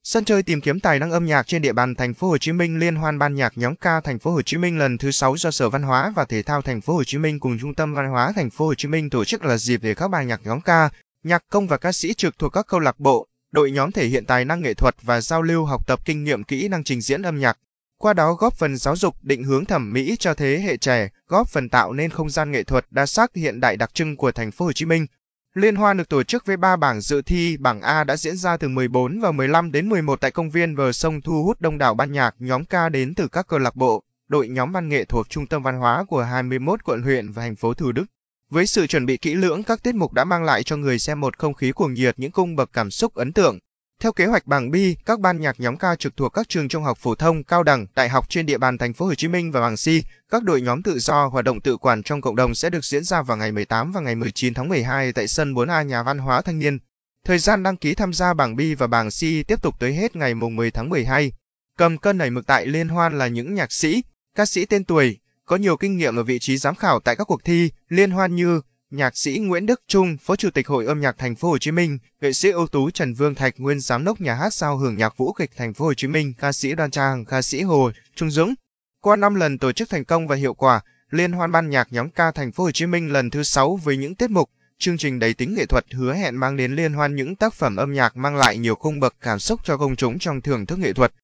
Sân chơi tìm kiếm tài năng âm nhạc trên địa bàn thành phố Hồ Chí Minh. Liên hoan ban nhạc nhóm ca thành phố Hồ Chí Minh lần thứ 6 do Sở Văn hóa và Thể thao thành phố Hồ Chí Minh cùng Trung tâm Văn hóa thành phố Hồ Chí Minh tổ chức là dịp để các ban nhạc nhóm ca, nhạc công và ca sĩ trực thuộc các câu lạc bộ, đội nhóm thể hiện tài năng nghệ thuật và giao lưu học tập kinh nghiệm kỹ năng trình diễn âm nhạc. Qua đó góp phần giáo dục, định hướng thẩm mỹ cho thế hệ trẻ, góp phần tạo nên không gian nghệ thuật đa sắc hiện đại đặc trưng của thành phố Hồ Chí Minh. Liên hoan được tổ chức với 3 bảng dự thi, bảng A đã diễn ra từ 14 và 15 đến 11 tại công viên bờ sông, thu hút đông đảo ban nhạc, nhóm ca đến từ các câu lạc bộ, đội nhóm văn nghệ thuộc Trung tâm Văn hóa của 21 quận huyện và thành phố Thủ Đức. Với sự chuẩn bị kỹ lưỡng, các tiết mục đã mang lại cho người xem một không khí cuồng nhiệt, những cung bậc cảm xúc ấn tượng. Theo kế hoạch bảng B, các ban nhạc nhóm ca trực thuộc các trường trung học phổ thông, cao đẳng, đại học trên địa bàn thành phố Hồ Chí Minh và bảng C, các đội nhóm tự do hoạt động tự quản trong cộng đồng sẽ được diễn ra vào ngày 18 và ngày 19 tháng 12 tại sân 4A Nhà văn hóa Thanh niên. Thời gian đăng ký tham gia bảng B và bảng C tiếp tục tới hết ngày 10 tháng 12. Cầm cân nảy mực tại liên hoan là những nhạc sĩ, ca sĩ tên tuổi, có nhiều kinh nghiệm ở vị trí giám khảo tại các cuộc thi liên hoan như nhạc sĩ Nguyễn Đức Trung, Phó Chủ tịch Hội âm nhạc thành phố Hồ Chí Minh, nghệ sĩ ưu tú Trần Vương Thạch, nguyên giám đốc nhà hát giao hưởng nhạc vũ kịch thành phố Hồ Chí Minh, ca sĩ Đoan Trang, ca sĩ Hồ Trung Dũng. Qua 5 lần tổ chức thành công và hiệu quả, Liên hoan ban nhạc nhóm ca thành phố Hồ Chí Minh lần thứ 6 với những tiết mục, chương trình đầy tính nghệ thuật hứa hẹn mang đến liên hoan những tác phẩm âm nhạc mang lại nhiều cung bậc cảm xúc cho công chúng trong thưởng thức nghệ thuật.